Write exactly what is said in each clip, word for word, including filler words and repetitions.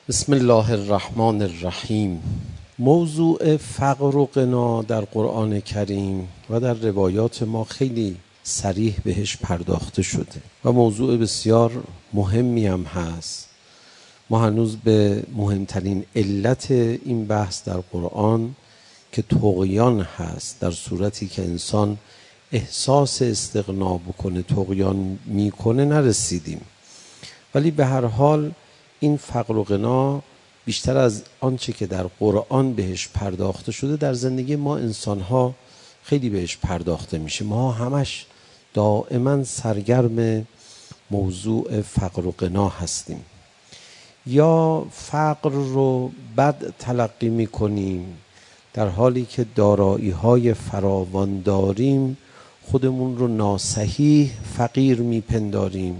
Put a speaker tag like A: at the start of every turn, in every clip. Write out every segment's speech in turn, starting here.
A: بسم الله الرحمن الرحیم. موضوع فقر و غنا در قرآن کریم و در روایات ما خیلی صریح بهش پرداخته شده و موضوع بسیار مهمی هم هست. ما هنوز به مهمترین علت این بحث در قرآن که طغیان هست، در صورتی که انسان احساس استغنا بکنه طغیان میکنه، نرسیدیم. ولی به هر حال این فقر و غنا بیشتر از آنچه که در قرآن بهش پرداخته شده در زندگی ما انسان‌ها خیلی بهش پرداخته میشه. ما همش دائما سرگرم موضوع فقر و غنا هستیم. یا فقر رو بد تلقی میکنیم در حالی که دارایی‌های فراوان داریم، خودمون رو ناصحیح فقیر میپنداریم.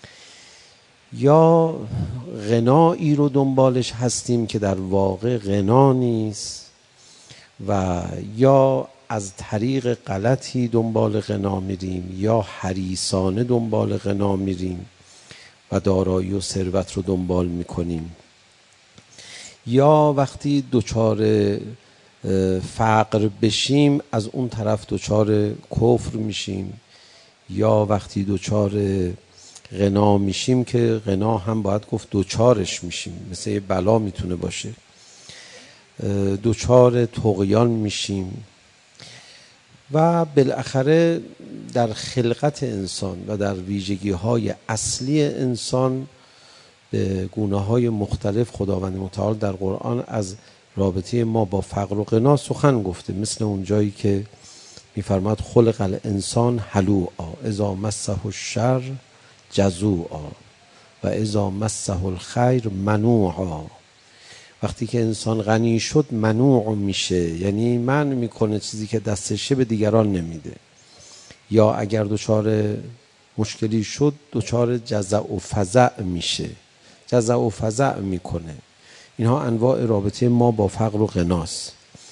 A: یا غنایی رو دنبالش هستیم که در واقع غنا نیست، و یا از طریق غلطی دنبال غنا میریم یا حریصانه دنبال غنا میریم و دارایی و ثروت رو دنبال میکنیم. یا وقتی دچار فقر بشیم از اون طرف دچار کفر میشیم، یا وقتی دچار غنا میشیم که غنا هم باید گفت دوچارش میشیم، مثل یه بلا میتونه باشه، دوچار طغیان میشیم. و بالاخره در خلقت انسان و در ویژگی های اصلی انسان به گونه های مختلف خداوند متعال در قرآن از رابطه ما با فقر و غنا سخن گفته، مثل اون جایی که میفرماد خلق الانسان هلوعا اذا مسه الشر جزوعا و اذا مسه الخیر منوعا. وقتی که انسان غنی شد منوع میشه، یعنی منع میکنه چیزی که دستشه به دیگران نمیده. یا اگر دچار مشکلی شد دچار جزع و فزع میشه، جزع و فزع میکنه. اینها انواع رابطه ما با فقر و غناست.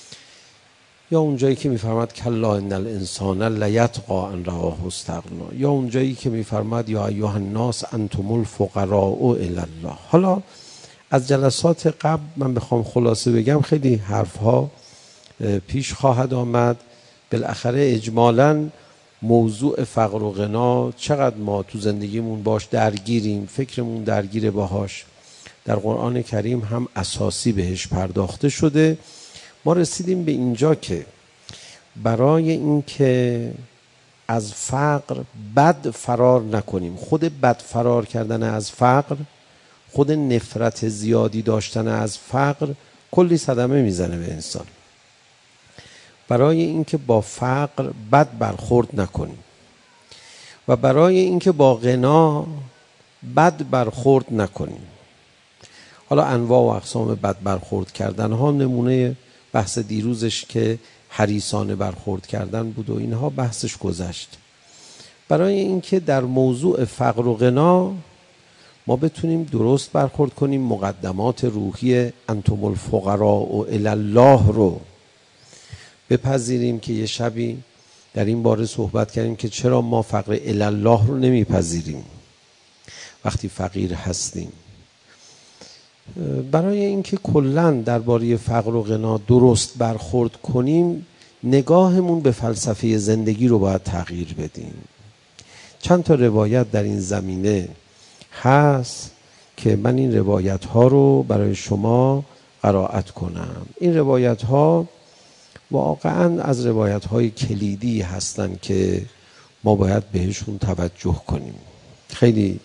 A: یا اونجایی که میفرماد کلا ان الانسان لیطغی ان رآه استغنا، یا اونجایی که میفرماد یا ایها الناس انتم الفقراء الی الله. حالا از جلسات قبل من بخوام خلاصه بگم خیلی حرفها پیش خواهد آمد. بالاخره اجمالاً موضوع فقر و غنا چقدر ما تو زندگیمون باش درگیریم، فکرمون درگیره باهاش، در قرآن کریم هم اساسی بهش پرداخته شده. ما رسیدیم به اینجا که برای این که از فقر بد فرار نکنیم، خود بد فرار کردن از فقر، خود نفرت زیادی داشتن از فقر کلی صدمه میزنه به انسان. برای این که با فقر بد برخورد نکنیم و برای این که با غنا بد برخورد نکنیم. حالا انواع و اقسام بد برخورد کردن ها، نمونه بحث دیروزش که حریصانه برخورد کردن بود و اینها بحثش گذشت. برای اینکه در موضوع فقر و غنا ما بتونیم درست برخورد کنیم، مقدمات روحی انتم الفقراء الی الله رو بپذیریم که یه شبی در این باره صحبت کردیم که چرا ما فقر الی الله رو نمیپذیریم وقتی فقیر هستیم. برای اینکه کلاً درباره فقر و غنا درست برخورد کنیم، نگاهمون به فلسفه زندگی رو باید تغییر بدیم. چند تا روایت در این زمینه هست که من این روایت ها رو برای شما قرائت کنم. این روایت ها واقعاً از روایت های کلیدی هستن که ما باید بهشون توجه کنیم. خیلی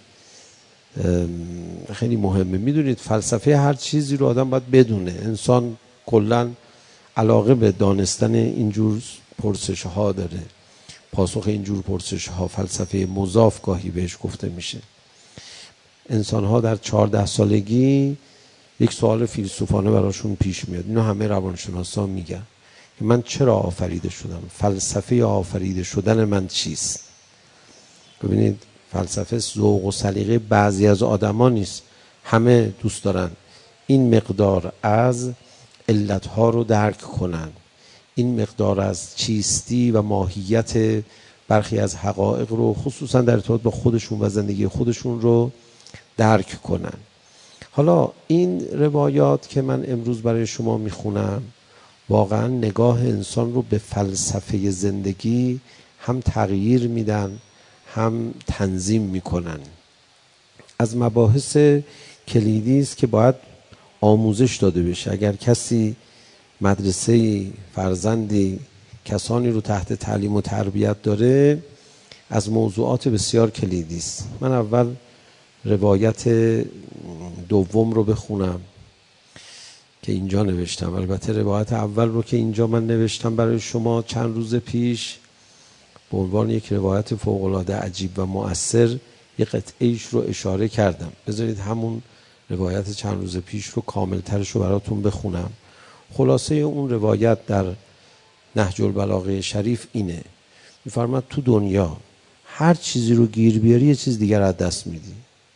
A: خیلی مهمه. میدونید فلسفه هر چیزی رو آدم باید بدونه. انسان کلاً علاقه به دانستن اینجور پرسش ها داره. پاسخ اینجور پرسش ها فلسفه مضاف گاهی بهش گفته میشه. انسان ها در چهارده سالگی یک سوال فیلسوفانه براشون پیش میاد. اینو همه روانشناسا میگن که من چرا آفریده شدم؟ فلسفه آفریده شدن من چیست؟ ببینید فلسفه ذوق و سلیقه بعضی از آدما نیست. همه دوست دارن این مقدار از علتها رو درک کنن، این مقدار از چیستی و ماهیت برخی از حقایق رو خصوصا در ارتباط با خودشون و زندگی خودشون رو درک کنن. حالا این روایات که من امروز برای شما میخونم واقعا نگاه انسان رو به فلسفه زندگی هم تغییر میدن هم تنظیم میکنن. از مباحث کلیدی است که باید آموزش داده بشه. اگر کسی مدرسه فرزندی کسانی رو تحت تعلیم و تربیت داره، از موضوعات بسیار کلیدی است. من اول روایت دوم رو بخونم که اینجا نوشتم. البته روایت اول رو که اینجا من نوشتم برای شما چند روز پیش به عنوان یک روایت فوق‌العاده عجیب و مؤثر یک قطعه‌ایش رو اشاره کردم. بذارید همون روایت چند روز پیش رو کاملترش رو براتون بخونم. خلاصه اون روایت در نهج البلاغه شریف اینه، می‌فرماد تو دنیا هر چیزی رو گیر بیاری یه چیز دیگر از دست میدی.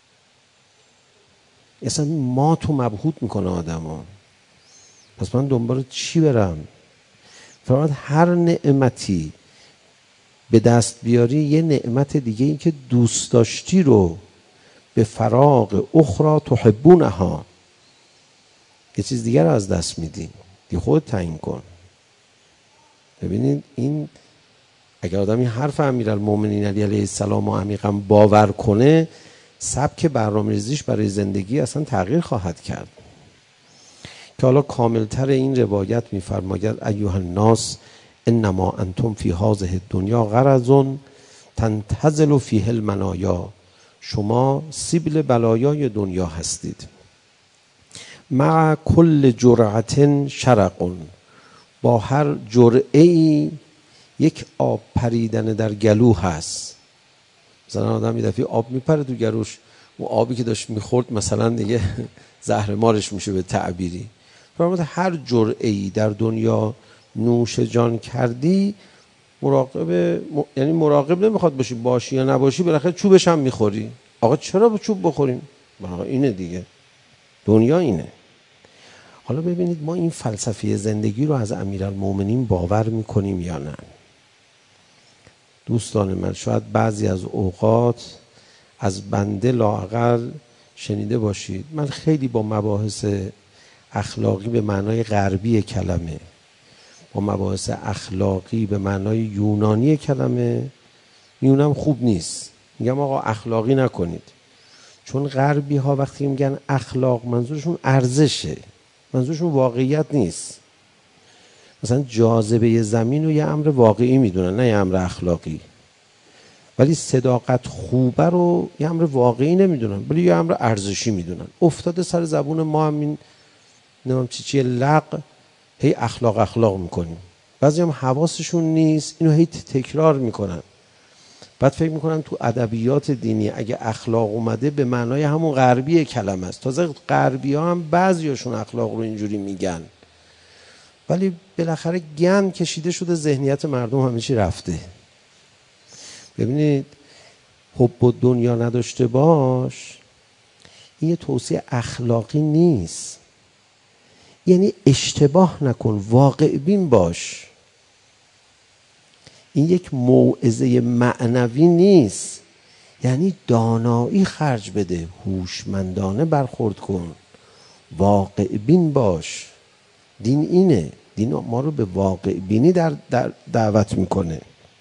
A: اصلا ما تو مبهوت میکنه آدمو. پس من دنبال چی برم؟ فرمود هر نعمتی به دست بیاری یه نعمت دیگه این که دوست داشتی رو به فراغ اخرى تحبونها، یه چیز دیگر رو از دست میدی. دی خود تعیین کن. ببینید این اگر آدم این حرف امیرالمومنین علی علیه السلام رو عمیقاً باور کنه، سبک برنامه‌ریزیش برای زندگی اصلا تغییر خواهد کرد. که حالا کاملتر این روایت می‌فرماید ایها الناس انما انتم فی هذه الدنیا غرض تنتزل فیه المنایا، شما سیبل بلایای دنیا هستید. مع کل جرعة شرق، با هر جرعه‌ای یک آب پریدن در گلو هست. مثلا آدم یه دفعه آب میپره تو گلوش، اون آبی که داشت میخورد مثلا دیگه زهر مارش میشه به تعبیری. فرمود هر جرعه‌ای در دنیا نوش جان کردی، مراقب م... یعنی مراقب نمیخواد باشی، باشی یا نباشی بالاخره چوبش هم میخوری. آقا چرا با چوب بخوریم؟ آقا اینه دیگه، دنیا اینه. حالا ببینید ما این فلسفه زندگی رو از امیرالمومنین باور میکنیم یا نه؟ دوستان من شاید بعضی از اوقات از بنده لااقل شنیده باشید من خیلی با مباحث اخلاقی به معنای غربی کلمه، با مباحث اخلاقی به معنای یونانی کلمه میونم خوب نیست. میگم آقا اخلاقی نکنید، چون غربی ها وقتی میگن اخلاق منظورشون ارزشه، منظورشون واقعیت نیست. مثلا جاذبه زمین رو یه امر واقعی میدونن، نه یه امر اخلاقی. ولی صداقت خوبه رو یه امر واقعی نمیدونن، ولی یه امر ارزشی میدونن. افتاده سر زبون ما هم این نمیم چی چیه لق، هی اخلاق اخلاق میکنیم. بعضی هم حواسشون نیست اینو هی تکرار میکنن. بعد فکر میکنن تو ادبیات دینی اگه اخلاق اومده به معنای همون غربی کلمه است. تازه غربی ها هم بعضیاشون اخلاق رو اینجوری میگن، ولی بالاخره گند کشیده شده، ذهنیت مردم همه چی رفته. ببینید حب و دنیا نداشته باش این یه توصیه اخلاقی نیست، یعنی اشتباه نکن، واقع بین باش. این یک موعظه معنوی نیست، یعنی دانایی خرج بده، هوشمندانه برخورد کن، واقع بین باش. دین اینه، دین ما رو به واقع بینی در, در دعوت میکنه.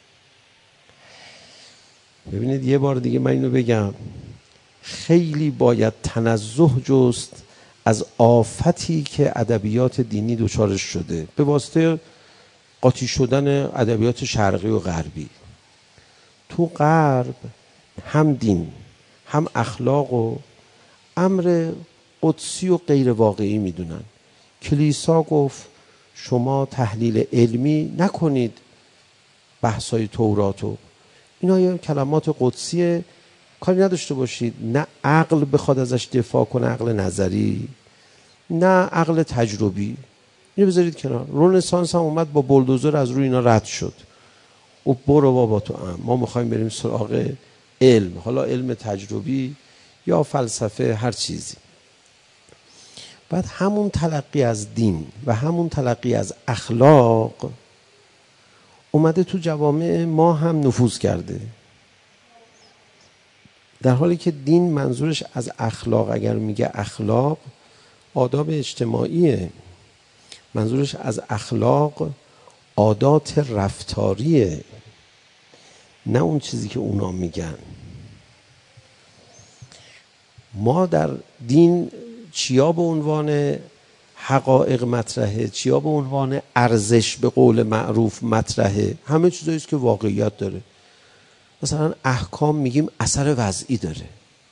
A: ببینید یه بار دیگه من اینو بگم، خیلی باید تنزه جست از آفتی که ادبیات دینی دچارش شده به واسطه قاطی شدن ادبیات شرقی و غربی. تو غرب هم دین هم اخلاق و امر قدسی و غیر واقعی میدونن. کلیسا گفت شما تحلیل علمی نکنید بحثای توراتو، اینا یه کلمات قدسیه، کاری نداشته باشید. نه عقل بخواد ازش دفاع کنه، عقل نظری، نه عقل تجربی، اینو بذارید کنار. رنسانس هم اومد با بولدوزر از روی اینا رد شد و برو بابا تو هم ما میخوایم بریم سراغ علم، حالا علم تجربی یا فلسفه، هر چیزی. بعد همون تلقی از دین و همون تلقی از اخلاق اومده تو جوامع ما هم نفوذ کرده. در حالی که دین منظورش از اخلاق، اگر میگه اخلاق، آداب اجتماعیه. منظورش از اخلاق عادات رفتاریه، نه اون چیزی که اونا میگن. ما در دین چیا به عنوان حقایق مطرحه، چیا به عنوان ارزش به قول معروف مطرحه؟ همه چیزایی است که واقعیت داره. مثلا احکام میگیم اثر وضعی داره،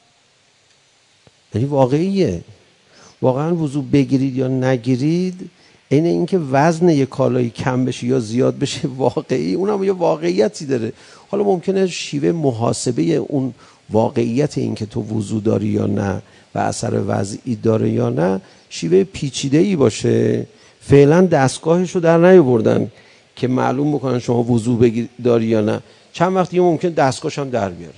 A: یعنی واقعیه. واقعا وضو بگیرید یا نگیرید، این اینکه وزن یک کالایی کم بشه یا زیاد بشه واقعی، اونم یه واقعیتی داره. حالا ممکنه شیوه محاسبه اون واقعیت این که تو وضو داری یا نه و اثر وضعی داره یا نه شیوه پیچیده‌ای باشه. فعلا دستگاهش رو در نیاوردن که معلوم بکنن شما وضو بگیر داری یا نه. چند وقت دیگه ممکن دستگاهش هم در بیاره.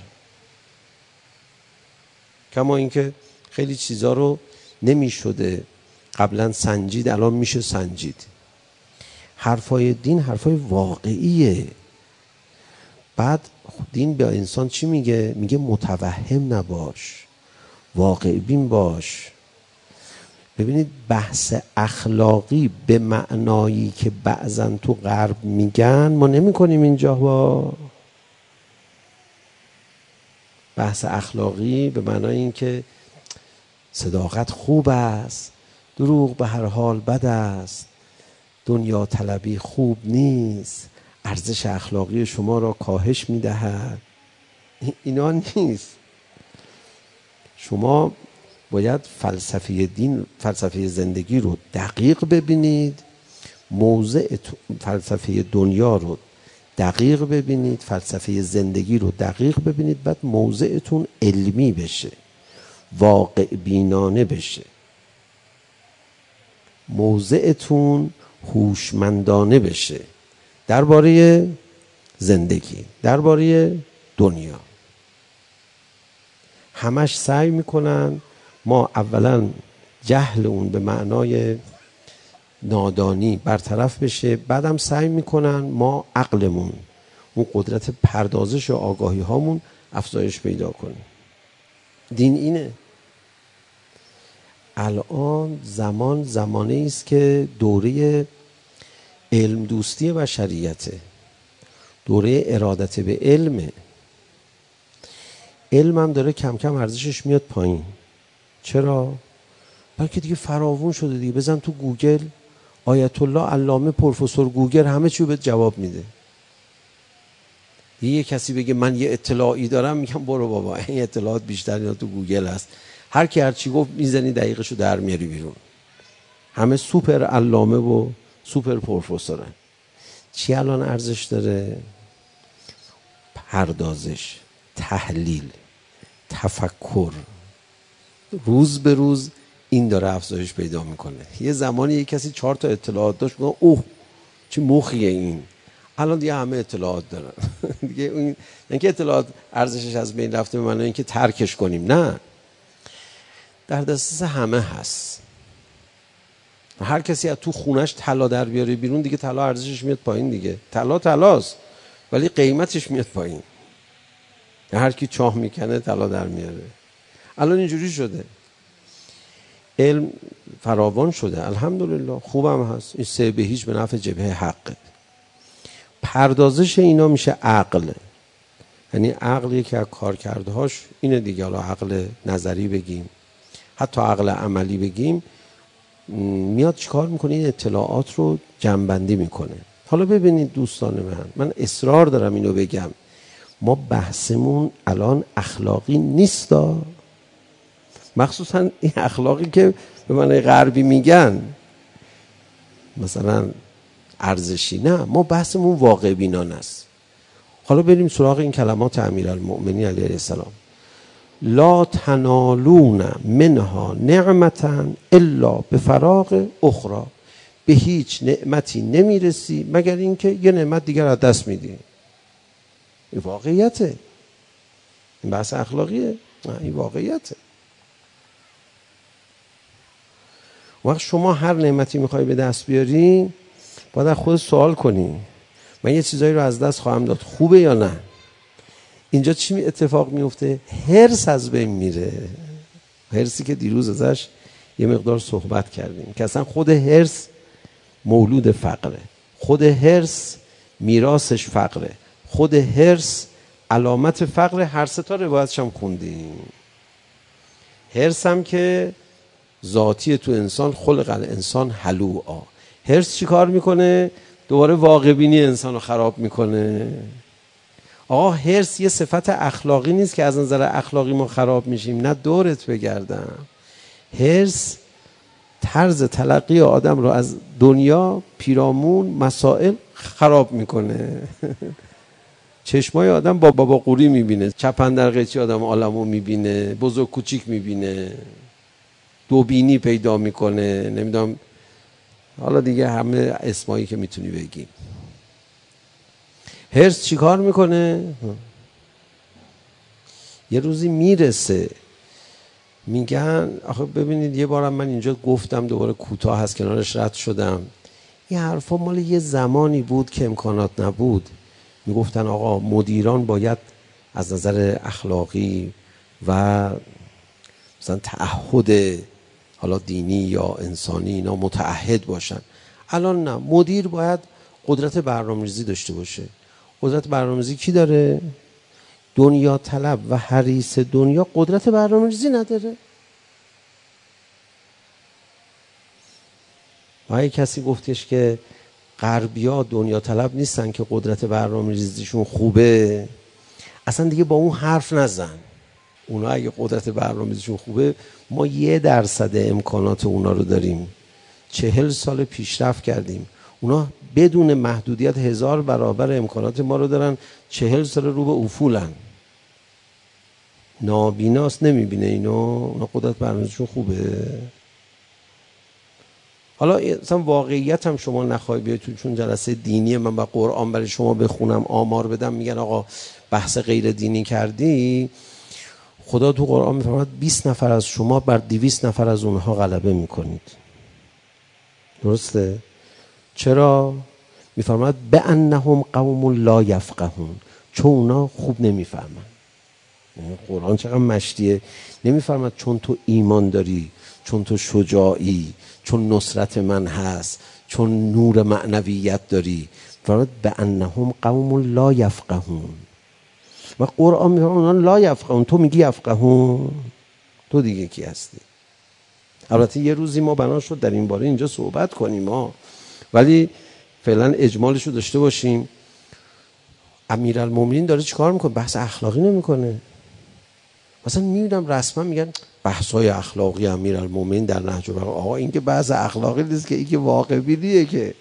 A: کما اینکه خیلی چیزا رو نمیشده قبلا سنجید، الان میشه سنجید. حرفای دین حرفای واقعیه. بعد دین به انسان چی میگه؟ میگه متوهم نباش، واقع بین باش. ببینید بحث اخلاقی به معنایی که بعضن تو غرب میگن ما نمی کنیم اینجا. با بحث اخلاقی به معنای این که صداقت خوب است، دروغ به هر حال بد است، دنیا طلبی خوب نیست، ارزش اخلاقی شما را کاهش میدهد، اینا نیست. شما باید فلسفه دین، فلسفه زندگی رو دقیق ببینید، موضع فلسفه دنیا رو دقیق ببینید، فلسفه زندگی رو دقیق ببینید، بعد موضعتون علمی بشه، واقع بینانه بشه، موضعتون هوشمندانه بشه درباره زندگی، درباره دنیا. همش سعی میکنن ما اولا جهل اون به معنای نادانی برطرف بشه، بعدم سعی میکنن ما عقلمون، اون قدرت پردازش و آگاهی هامون افزایش پیدا کنه. دین اینه. الان زمان زمانه است که دوره علم دوستی بشریته، دوره ارادت به علمه. علم هم داره کم کم ارزشش میاد پایین. چرا؟ بلکه دیگه فراوون شده دیگه. بزن تو گوگل آیت الله علامه پروفسور گوگل همه چیو بهت جواب میده. یه کسی بگه من یه اطلاعی دارم، میگم برو بابا این اطلاعات بیشتر اینا تو گوگل هست. هر کی هر چی گفت میزنی دقیقشو در میاری بیرون. همه سوپر علامه و سوپر پروفسورن. چی الان ارزش داره؟ پردازش، تحلیل، تفکر. روز به روز این داره افزایش پیدا میکنه. یه زمانی یک کسی چهار تا اطلاعات داشت، میگه اوه چه مخیه این. الان دیگه همه اطلاعات دارن. دیگه این اینکه اطلاعات ارزشش از بین رفته به معنی اینکه ترکش کنیم، نه، در دسترس همه هست. هر کسی از تو خونش طلا در بیاره بیرون، دیگه طلا ارزشش میاد پایین دیگه. طلا طلاست ولی قیمتش میاد پایین. هر کی چاه میکنه طلا در میاره. الان اینجوری شده. علم فراوان شده، الحمدلله، خوبم هست. این سه به هیچ به نفع جبهه حقه. پردازش اینا میشه عقل. یعنی عقل یکی از کارکردهاش اینه دیگه. حالا عقل نظری بگیم، حتی عقل عملی بگیم، میاد چیکار میکنه؟ این اطلاعات رو جمع‌بندی میکنه. حالا ببینید دوستان من، من اصرار دارم اینو بگم، ما بحثمون الان اخلاقی نیستا، مخصوصا این اخلاقی که به معنی غربی میگن مثلا ارزشی، نه، ما بحثمون واقع بینانه است. حالا بریم سراغ این کلمات امیرالمؤمنین علیه السلام. لا تنالون منها نعمتا الا بفراغ اخرى. به هیچ نعمتی نمیرسی مگر اینکه یه نعمت دیگر از دست میدی. این واقعیته. این بحث اخلاقیه؟ نه، این واقعیته. وقت شما هر نعمتی میخوای به دست بیاری باید از خود سوال کنی من یه چیزایی رو از دست خواهم داد، خوبه یا نه؟ اینجا چی اتفاق میفته؟ حرص از بین میره. حرصی که دیروز ازش یه مقدار صحبت کردیم که اصلا خود حرص مولود فقره، خود حرص میراثش فقره، خود حرص علامت فقره. هر سه تا روایتش هم خوندیم. حرص هم که ذاتی تو انسان، خلق الانسان هلوعا. حرص چی کار میکنه؟ دوباره واقع بینی انسان رو خراب میکنه. آقا حرص یه صفت اخلاقی نیست که از نظر اخلاقی ما خراب میشیم، نه دورت بگردم. حرص طرز تلقی آدم رو از دنیا، پیرامون، مسائل خراب میکنه. چشمای آدم با بابا قوری میبینه، چپندر قیچی آدم عالمو میبینه، بزرگ کوچیک میبینه، دوبینی پیدا میکنه، نمیدونم حالا دیگه همه اسمایی که میتونی بگی. حرص چی کار میکنه؟ یه روزی میرسه میگن آخه ببینید، یه بارم من اینجا گفتم، دوباره کوتاه هست کنارش رد شدم. این حرفا مال یه زمانی بود که امکانات نبود. میگفتن آقا مدیران باید از نظر اخلاقی و مثلا تعهد حالا دینی یا انسانی اینا متعهد باشن. الان نه، مدیر باید قدرت برنامه‌ریزی داشته باشه. قدرت برنامه‌ریزی کی داره؟ دنیا طلب و حریص دنیا قدرت برنامه‌ریزی نداره. و کسی گفتش که غربی‌ها دنیا طلب نیستن که قدرت برنامه‌ریزیشون خوبه، اصلا دیگه با اون حرف نزن. اونا اگه قدرت برنامه‌ریزیشون خوبه، ما یه درصد امکانات اونا رو داریم. چهل سال پیشرفت کردیم، اونا بدون محدودیت هزار برابر امکانات ما رو دارن. چهل سال رو به افولن. نابیناست، نمیبینه اینو. اونا قدرت برنامه‌ریزیشون خوبه. حالا مثلا واقعیت هم شما نخواهی بیاید تو، چون جلسه دینی من با قرآن برای شما بخونم آمار بدم، میگن آقا بحث غیر دینی کردی، خدا تو قرآن میفرماید بیست نفر از شما بر دویست نفر از اونها غلبه میکنید. درسته؟ چرا؟ میفرماید بانهم قوم لا یفقهون، چون اونا خوب نمیفهمن. قرآن چقدر مشتیه. نمیفرماید چون تو ایمان داری، چون تو شجاعی، چون نصرت من هست، چون نور معنویت داری. فرماید بانهم قوم لا یفقهون. و قرآن میگه اونا لا یفقهون، تو میگی یفقهون، تو دیگه کی هستی؟ البته یه روزی ما بنا شد در این باره اینجا صحبت کنیم ها، ولی فعلا اجمالش رو داشته باشیم. امیرالمومنین داره چیکار میکنه؟ بحث اخلاقی نمیکنه. مثلا میبینم رسما میگن بحث‌های اخلاقی امیرالمومنین در نهج البلاغه. آقا این که بحث اخلاقی نیست که، این که واقع بینیه که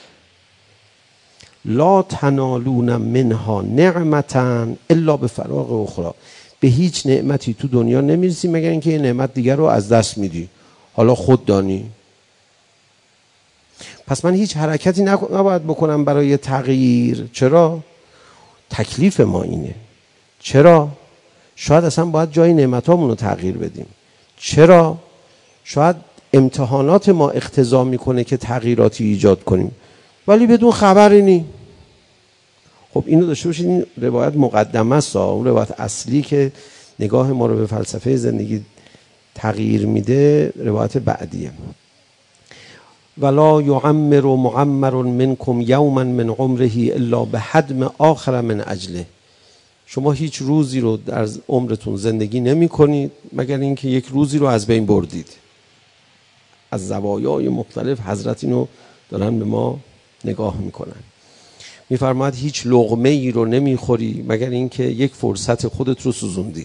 A: لا تنالون منها نعمتا الا بفراغ اخرى. به هیچ نعمتی تو دنیا نمیرسی مگر اینکه یه نعمت دیگر رو از دست میدی، حالا خود دانی. پس من هیچ حرکتی نباید بکنم برای تغییر. چرا؟ تکلیف ما اینه. چرا؟ شاید اصلا باید جای نعمتامون رو تغییر بدیم. چرا؟ شاید امتحانات ما اقتضا میکنه که تغییراتی ایجاد کنیم، ولی بدون خبری نی. خب اینو داشته باشید، این روایت مقدمه است، اون روایت اصلی که نگاه ما رو به فلسفه زندگی تغییر میده روایت بعدیه. ولا یعمر معمر منکم یوما من عمره الا بهدم آخر من اجله. شما هیچ روزی رو در عمرتون زندگی نمی کنید مگر اینکه یک روزی رو از بین بردید. از زوایای مختلف حضرت اینو دارن به ما نگاه میکنن. میفرماید هیچ لقمه ای رو نمیخوری مگر اینکه یک فرصت خودت رو سوزوندی.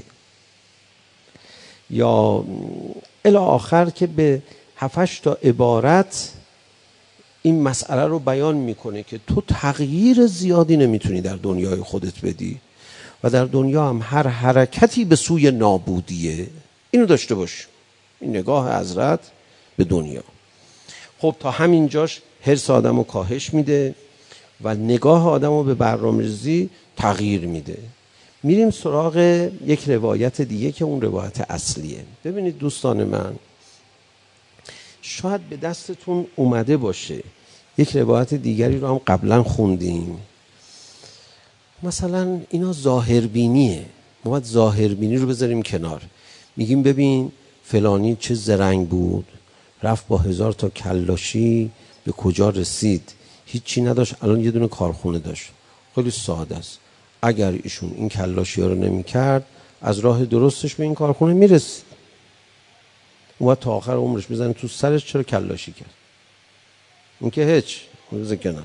A: یا الی آخر که به هفتش تا عبارت این مسئله رو بیان میکنه که تو تغییر زیادی نمیتونی در دنیای خودت بدی و در دنیا هم هر حرکتی به سوی نابودیه. اینو داشته باش. این نگاه حضرت به دنیا. خب تا همین جاش حرص آدم رو کاهش میده و نگاه آدم رو به برنامه‌ریزی تغییر میده. میریم سراغ یک روایت دیگه که اون روایت اصلیه. ببینید دوستان من، شاید به دستتون اومده باشه، یک روایت دیگری رو هم قبلا خوندیم. مثلا اینا ظاهربینیه. ما باید ظاهربینی رو بذاریم کنار. میگیم ببین فلانی چه زرنگ بود، رفت با هزار تا کلاشی به کجا رسید، هیچی نداشت، الان یه دونه کارخونه داشت. خیلی ساده است. اگر ایشون این کلاشی ها رو نمی کرد از راه درستش به این کارخونه میرسید. اون باید تا آخر عمرش بزنه تو سرش چرا کلاشی کرد. اون که هیچ روزه کنه.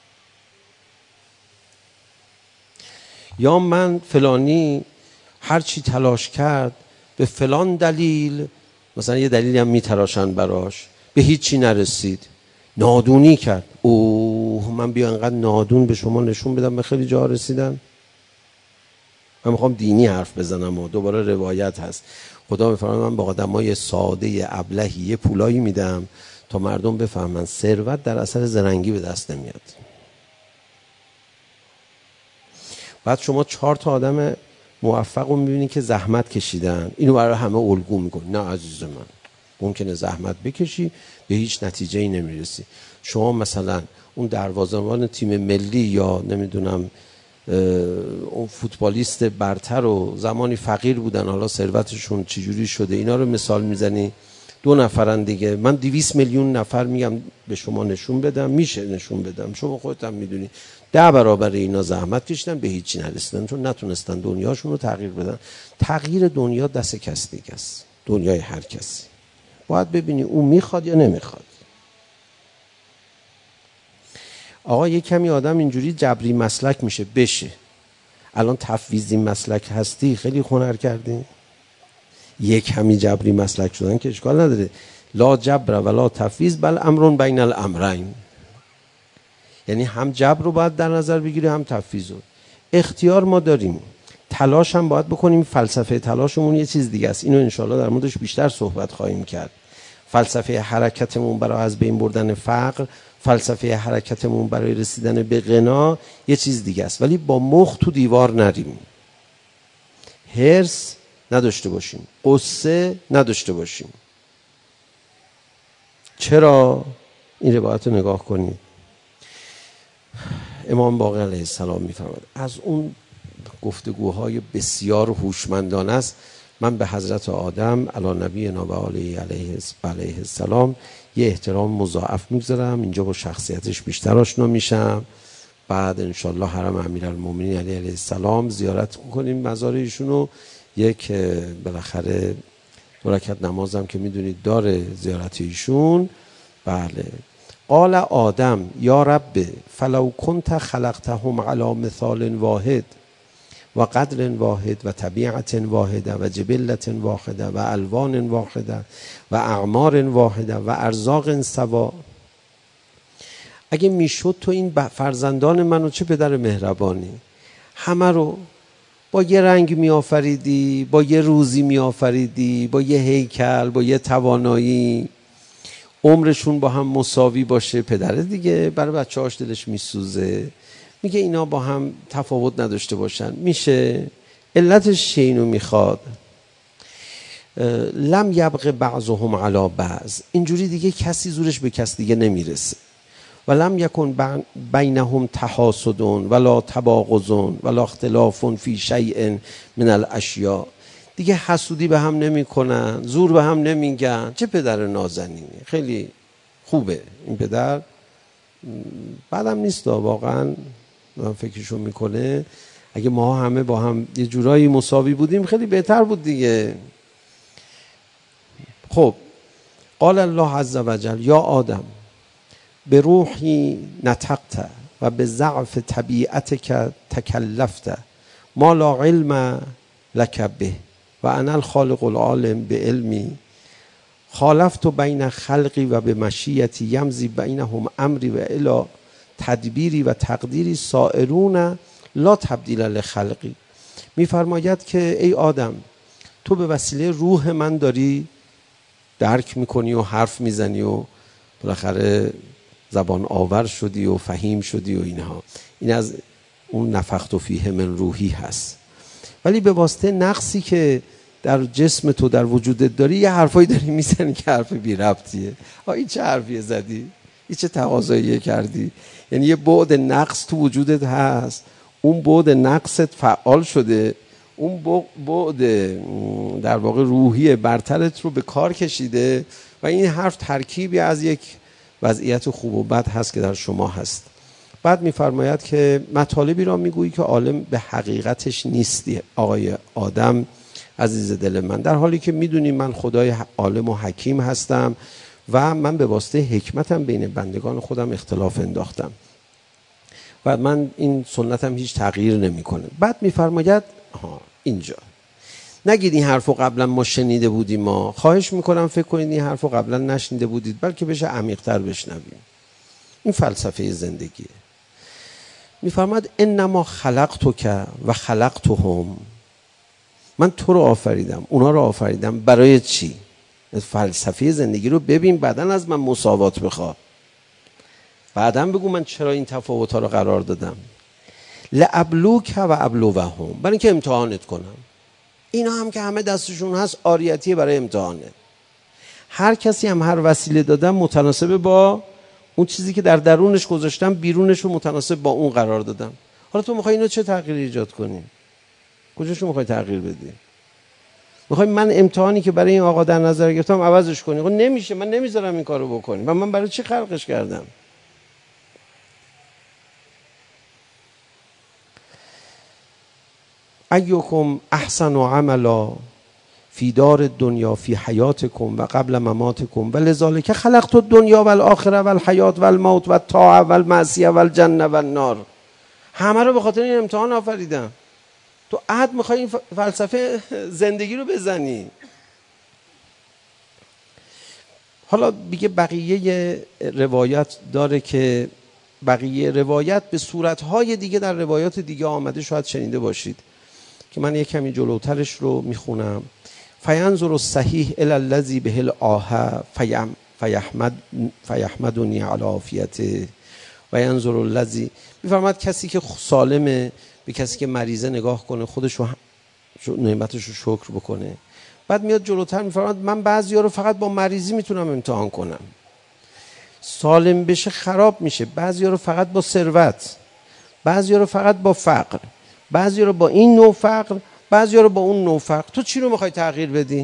A: یا من فلانی هر چی تلاش کرد به فلان دلیل، مثلا یه دلیلی هم میتراشن براش، به هیچی نرسید، نادونی کرد. اوه من بیا انقدر نادون به شما نشون بدم به خیلی جا رسیدن. من میخوام دینی حرف بزنم و دوباره روایت هست. خدا میفرماید من با آدمای ساده ابلهی یه پولایی میدم تا مردم بفهمن ثروت در اثر زرنگی به دست نمیاد. بعد شما چهار تا آدم موفق رو میبینی که زحمت کشیدن، اینو برای همه الگو میکنی. نه عزیز من، ممکنه زحمت بکشی به هیچ نتیجه‌ای نمیرسی. شما مثلا اون دروازه‌بان تیم ملی یا نمیدونم اون فوتبالیست برتر و زمانی فقیر بودن حالا ثروتشون چجوری شده، اینا رو مثال میزنی. دو نفرن دیگه، من دویست میلیون نفر میگم به شما نشون بدم، میشه نشون بدم، شما خودت هم میدونی ده برابر اینا زحمت کشیدن به هیچی نرسیدن چون نتونستن دنیاشون رو تغییر بدن. تغییر دنیا دست کس دیگه است، دنیای هر کسی. باید ببینی اون میخواد یا نمیخواد. آقا یک کمی آدم اینجوری جبری مسلک میشه بشه. الان تفویضی مسلک هستی خیلی هنر کردی. یک کمی جبری مسلک شدن که اشکال نداره. لا جبر ولا تفویض بل امر بین الامرین. یعنی هم جبر رو باید در نظر بگیری هم تفویض رو. اختیار ما داریم، تلاش هم باید بکنیم. فلسفه تلاشمون یه چیز دیگه است، اینو انشالله در موردش بیشتر صحبت خواهیم کرد. فلسفه حرکتمون برای از بین بردن فقر، فلسفه حرکتمون برای رسیدن به غنا یه چیز دیگه است. ولی با مخ تو دیوار نریم، حرص نداشته باشیم، قصه نداشته باشیم. چرا؟ این روایت رو نگاه کنید. امام باقر علیه السلام میفرماد از اون گفتگوهای بسیار هوشمندانه است. من به حضرت آدم علی نبینا و علیه علیه السلام یه احترام مضاعف میگذارم. اینجا با شخصیتش بیشتر آشنا میشم. بعد انشالله حرم امیرالمومنین علی علیه السلام زیارت میکنیم مزار ایشونو. یک بالاخره دو رکعت نمازم که میدونید داره زیارت ایشون. بله. قال آدم یا رب فلو کنت خلقتهم علی مثال واحد و قدر واحد و طبیعت واحده و جبلت واحده و الوان واحده و اعمار واحده و ارزاق سوا. اگه میشد تو این فرزندان منو، چه پدر مهربانی، همه رو با یه رنگ می آفریدی، با یه روزی می آفریدی، با یه هیکل، با یه توانایی، عمرشون با هم مساوی باشه. پدره دیگه برای بچه هاش دلش می سوزه، میگه اینا با هم تفاوت نداشته باشن. میشه؟ علتش چیه اینو میخواد؟ لم یبق بعضهم علی بعض. اینجوری دیگه کسی زورش به کس دیگه نمیرسه. و لم یکن بینهم تحاسد ولا تباغض ولا اختلاف فی شیء من الاشیاء. دیگه حسودی به هم نمی کنن، زور به هم نمیگن. چه پدر نازنینی، خیلی خوبه این پدر، بعدم نیست واقعا. من فکرشو میکنه اگه ما همه با هم یه جورایی مساوی بودیم خیلی بهتر بود دیگه. خب قال الله عز وجل یا آدم به روحی نطقت و به ضعف طبیعتک تکلفت ما لا علم لک به و انا الخالق العالم به علمی خالفت بین خلقی و به مشیتی یمزی بینهم امری و الی تدبیری و تقدیری سائرون لا تبدیل لخلقی. میفرماید که ای آدم تو به وسیله روح من داری درک میکنی و حرف میزنی و بالاخره زبان آور شدی و فهیم شدی و اینها. این از اون نفخت فیه من روحی هست. ولی به واسطه نقصی که در جسم تو در وجودت داری یه حرفایی داری میزنی که حرف بی ربطیه. آ این چه حرفیه زدی؟ این چه تقاضاییه کردی؟ یعنی یه بعد نقص تو وجودت هست، اون بعد نقصت فعال شده، اون بعد در واقع روحی برترت رو به کار کشیده و این حرف ترکیبی از یک وضعیت خوب و بد هست که در شما هست. بعد میفرماید که مطالبی را میگویی که عالم به حقیقتش نیستی آقای آدم عزیز دل من، در حالی که میدونی من خدای عالم و حکیم هستم و من به واسطه حکمتم بین بندگان خودم اختلاف انداختم و من این سنتم هیچ تغییر نمیکنه. بعد میفرماید ها اینجا نگید این حرفو قبلا ما شنیده بودیم، ما خواهش میکنم فکر کنید این حرفو قبلا نشنیده بودید، بلکه بشه عمیق‌تر بشنویم. این فلسفه زندگیه. میفرماید انما خلقتک و خلقتهم، من تو رو آفریدم اونا رو آفریدم برای چی؟ فلسفه زندگی رو ببین، بعدن از من مساوات بخواه، بعدن بگو من چرا این تفاوت‌ها رو قرار دادم. لابلوک و ابلوهم، برای اینکه امتحانت کنم. اینا هم که همه دستشون هست آریتی برای امتحانه. هر کسی هم هر وسیله دادم متناسب با اون چیزی که در درونش گذاشتم، بیرونش رو متناسب با اون قرار دادم. حالا تو میخوای اینو چه تغییری ایجاد کنی؟ کجاشو میخوای تغییر بدی؟ میخوای من امتحانی که برای این آقا در نظر گرفتم عوضش کنی؟ خب نمیشه، من نمیذارم این کارو بکنی. و من برای چی خلقش کردم؟ ایکم احسن عملا فی دار الدنیا فی حیاتکم و قبل مماتکم و لذالک خلقت الدنیا و الاخره و الحیات و الموت و الطاعه و المعصیه و الجنه و النار. همه رو به خاطر این امتحان آفریدم. تو عهد میخوای این فلسفه زندگی رو بزنی. حالا دیگه بقیه روایت داره که بقیه روایت به صورتهای دیگه در روایات دیگه آمده، شاید شنیده باشید که من یک کمی جلوترش رو میخونم. فینظر الصحیح الی الذی به الآه فیم فیحمد فیحمدنی علی عافیته و ینظر الذی، میفرماد کسی که سالمه به کسی که مریضه نگاه کنه، خودش رو نعمتش رو شکر بکنه. بعد میاد جلوتر میفرماد من بعضیا رو فقط با مریضی میتونم امتحان کنم. سالم بشه خراب میشه. بعضیا رو فقط با ثروت، بعضیا رو فقط با فقر، بعضیا رو با این نوع فقر، بعضیا رو با اون نوع فقر. تو چی رو میخوای تغییر بدی؟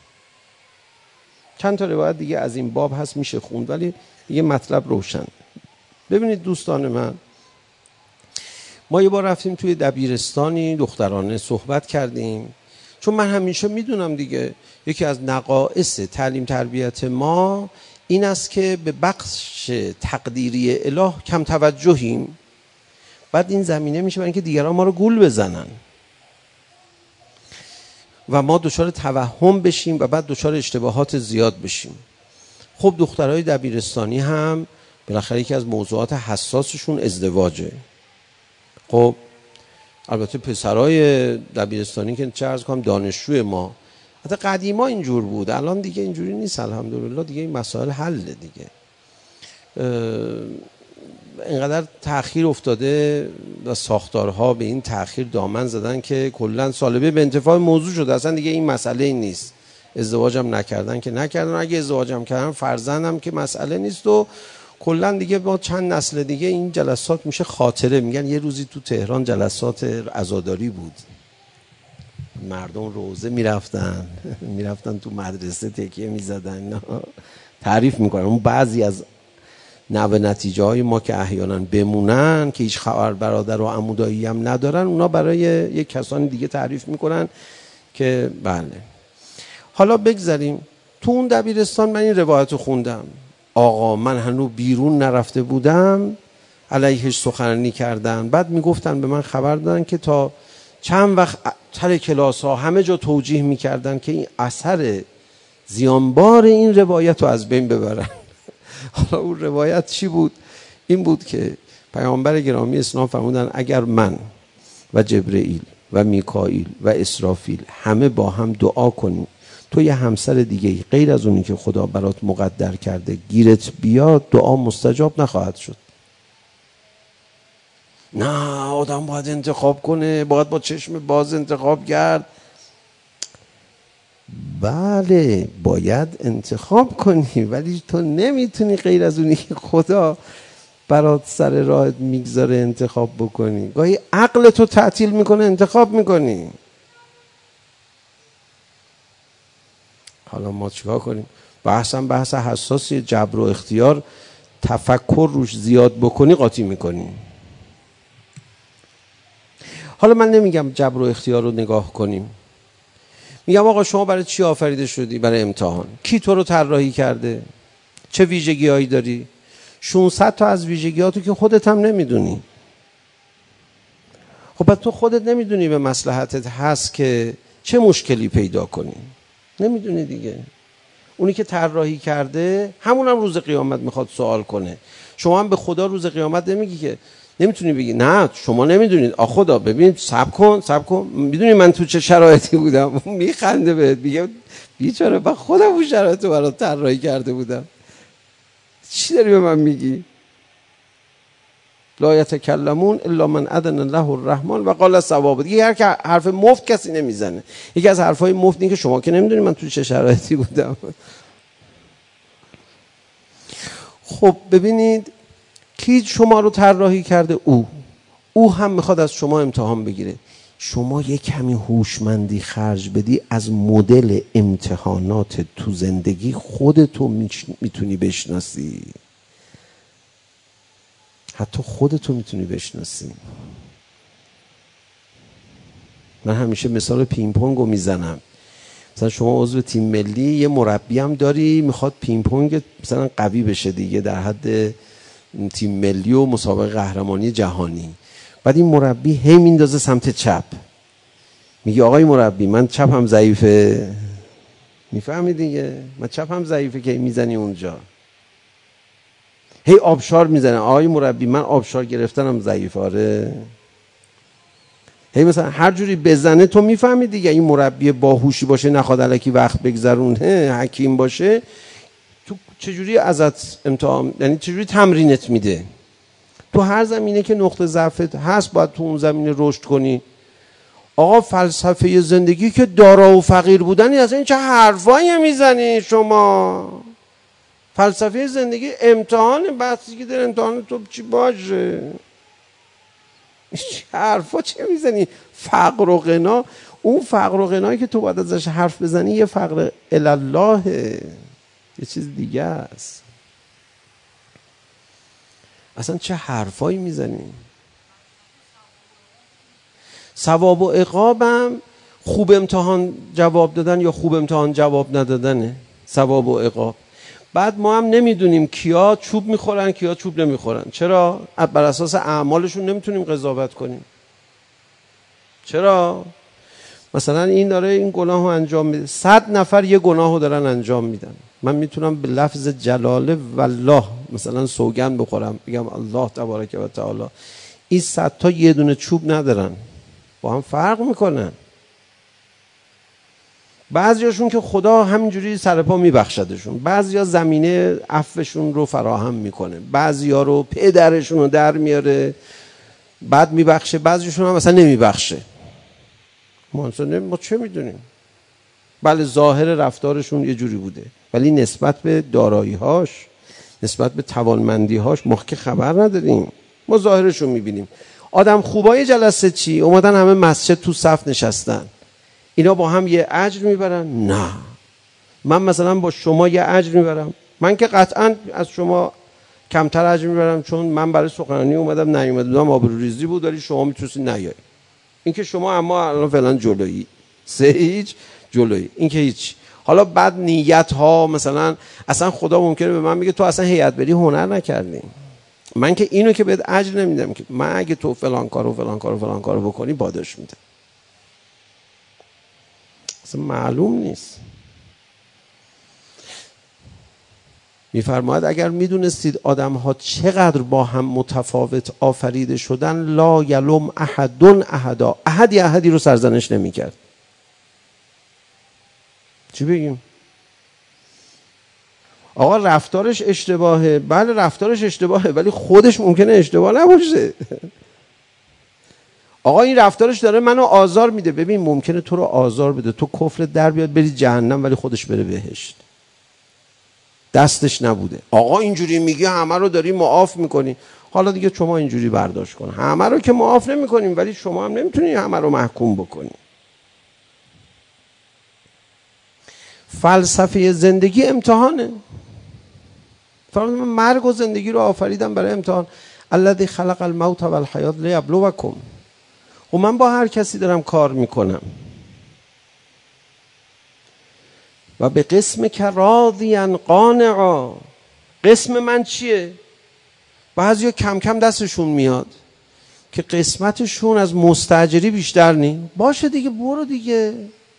A: چند تا روایت دیگه از این باب هست میشه خوند، ولی دیگه مطلب روشن. ببینید دوستان من، ما یه بار رفتیم توی دبیرستانی دخترانه صحبت کردیم، چون من همیشه میدونم دیگه یکی از نقائص تعلیم تربیت ما این است که به بخش تقدیری اله کم توجهیم. بعد این زمینه میشه برای اینکه دیگران ما رو گول بزنن و ما دچار توهم بشیم و بعد دچار اشتباهات زیاد بشیم. خب دخترای دبیرستانی هم بالاخره یکی از موضوعات حساسشون ازدواجه. خب البته پسرای دبیرستانی که چه عرض کنم دانشجوی ما، حتی قدیما اینجور بود، الان دیگه اینجوری نیست الحمدلله، دیگه این مسائل حله دیگه. اینقدر تأخیر افتاده و ساختارها به این تأخیر دامن زدن که کلا سالبه به انتفاع موضوع شده، اصلا دیگه این مسئله این نیست. ازدواجم نکردن که نکردن، اگه ازدواجم کردن فرزندم که مسئله نیست. و کلا دیگه با چند نسل دیگه این جلسات میشه خاطره. میگن یه روزی تو تهران جلسات عزاداری بود، مردم روزه میرفتن میرفتن تو مدرسه تکیه میزدن، تعریف میکنن. اون بعضی از نوع نتیجه های ما که احیانا بمونن که هیچ خبر برادر و عمودایی هم ندارن، اونا برای یک کسانی دیگه تعریف میکنن که بله. حالا بگذاریم تو اون دبیرستان من این روایت رو خوندم. آقا من هنوز بیرون نرفته بودم علیهش سخنرانی کردن، بعد میگفتن به من خبر دادن که تا چند وقت تر کلاس ها همه جا توجیه میکردن که این اثر زیانبار این روایت رو از بین ببرن. حالا اون روایت چی بود؟ این بود که پیامبر گرامی اسلام فرمودن اگر من و جبرئیل و میکائیل و اسرافیل همه با هم دعا کنیم تو یه همسر دیگه غیر از اونی که خدا برات مقدر کرده گیرت بیاد، دعا مستجاب نخواهد شد. نه آدم باید انتخاب کنه، باید با چشم باز انتخاب کرد. بله باید انتخاب کنی، ولی تو نمیتونی غیر از اونی که خدا برات سر راهت میگذاره انتخاب بکنی، گاهی عقل تو تعطیل میکنه انتخاب میکنی. حالا ما چیکار کنیم؟ بحثم بحث حساسی، جبر و اختیار، تفکر روش زیاد بکنی قاطی میکنی. حالا من نمیگم جبر و اختیار رو نگاه کنیم، میگم آقا شما برای چی آفریده شدی؟ برای امتحان. کی تو رو طراحی کرده؟ چه ویژگی هایی داری؟ ششصد تا از ویژگیاتو که خودت هم نمیدونی. خب بعد تو خودت نمیدونی به مصلحتت هست که چه مشکلی پیدا کنی. نمیدونی دیگه. اونی که طراحی کرده همونم روز قیامت میخواد سوال کنه. شما هم به خدا روز قیامت نمیگی که نمیتونی بگی نه شما نمیدونید. آ خدا ببین صبر کن صبر کن میدونی من تو چه شرایطی بودم. میخنده بهت میگه بیچاره من خودم اون شرایط رو برات طراحی کرده بودم. چی داری به من میگی؟ لا یتکلمون الا من اذن له الرحمن و قال صواب. دیگه هر که حرف مفت کسی نمیزنه. یکی از حرفای مفت اینه که شما که نمیدونید من تو چه شرایطی بودم. خب ببینید کی شما رو طراحی کرده؟ او او هم میخواد از شما امتحان بگیره. شما یک کمی هوشمندی خرج بدی از مدل امتحانات تو زندگی خودتو میتونی بشناسی. حتی خودتو میتونی بشناسی. من همیشه مثال پینگ پونگ رو میزنم. مثلا شما عضو تیم ملی یه مربی هم داری میخواد پینگ پونگ مثلا قوی بشه دیگه در حد تیم ملی و مسابقه قهرمانی جهانی. بعد این مربی هی میندازه سمت چپ، میگه آقای مربی من چپ هم ضعیفه. میفهمی دیگه من چپ هم ضعیفه که میزنی اونجا. هی آبشار میزنه آقای مربی من آبشار گرفتنم ضعیفه. آره هی مثلا هر جوری بزنه تو میفهمی دیگه این مربی باهوشی باشه نخواد الکی وقت بگذرونه حکیم باشه تو چجوری ازت امتحان، یعنی چجوری تمرینت میده. تو هر زمینه که نقطه ضعفت هست باید تو اون زمینه رشد کنی. آقا فلسفه زندگی که دارا و فقیر بودنی از این چه حرفایی میزنی شما؟ فلسفه زندگی امتحان، بحثی که در امتحان تو چی باشه؟ چه حرفا چه میزنی؟ فقر و غنا، اون فقر و غنایی که تو باید ازش حرف بزنی یه فقر الالله، یه چیز دیگه است. اصلا چه حرفایی میزنی؟ ثواب و عقابم خوب امتحان جواب دادن یا خوب امتحان جواب ندادنه. ثواب و عقاب. بعد ما هم نمیدونیم کیا چوب میخورن کیا چوب نمیخورن. چرا؟ بر اساس اعمالشون نمیتونیم قضاوت کنیم. چرا؟ مثلا این داره این گناهو انجام میده، صد نفر یه گناهو دارن انجام میدن، من میتونم به لفظ جلاله والله مثلا سوگند بخورم بگم الله تبارک و تعالی این صد تا یه دونه چوب ندارن، با هم فرق میکنن. بعضیاشون که خدا همینجوری سرپا میبخشدشون، بعضیا زمینه عفوشون رو فراهم میکنه، بعضیا رو پدرشون رو در میاره بعد میبخشه، بعضیشون هم مثلا نمیبخشه. ما ما چه میدونیم؟ بله ظاهر رفتارشون یه جوری بوده ولی نسبت به دارایی‌هاش، نسبت به توانمندی‌هاش ما که خبر نداریم، ما ظاهرشون میبینیم. آدم خوبای جلسه چی؟ اومدن همه مسجد تو صف نشستن، اینا با هم یه اجر میبرن؟ نه. من مثلا با شما یه اجر میبرم؟ من که قطعا از شما کمتر اجر میبرم چون من برای سخنرانی اومدم نیومده بودم آبروریزی بود ولی شما میتونستی نیایی. این که شما اما الان فعلا جلویی سه هیچ جلویی، این که هیچ. حالا بعد نیت ها مثلا اصلا خدا ممکنه به من میگه تو اصلا هیئت بری هنر نکردی، من که اینو که بهت اجر نمیدم که من اگه تو فلان کارو فلان کارو فلان کارو بکنی پاداش میدم. اصلا معلوم نیست. میفرماید اگر میدونستید آدم ها چقدر با هم متفاوت آفریده شدن لا یلوم احدن احدا، احدی احدی رو سرزنش نمیکرد. چی بگیم؟ آقا رفتارش اشتباهه، بله رفتارش اشتباهه ولی خودش ممکنه اشتباه نباشه. آقا این رفتارش داره منو آزار میده، ببین ممکنه تو رو آزار بده، تو کفرت در بیاد بری جهنم ولی خودش بره بهشت. دستش نبوده. آقا اینجوری میگی همه رو داری معاف میکنی. حالا دیگه شما اینجوری برداشت کن، همه رو که معاف نمیکنیم ولی شما هم نمیتونی همه رو محکوم بکنی. فلسفه زندگی امتحانه. فرض من مرگ و زندگی رو آفریدم برای امتحان. الذی خلق الموت والحیات لیبلوکم. و من با هر کسی دارم کار میکنم و به قسم که راضیا قانعا. قسم من چیه؟ بعضیا کم کم دستشون میاد که قسمتشون از مستاجری بیشتر نی. باشه دیگه، برو دیگه.